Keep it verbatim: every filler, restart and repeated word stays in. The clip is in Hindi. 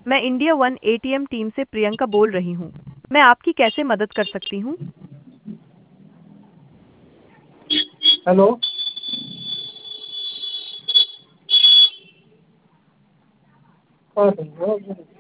मैं इंडिया वन एटीएम टीम से प्रियंका बोल रही हूँ। मैं आपकी कैसे मदद कर सकती हूँ? हेलो। हाँ,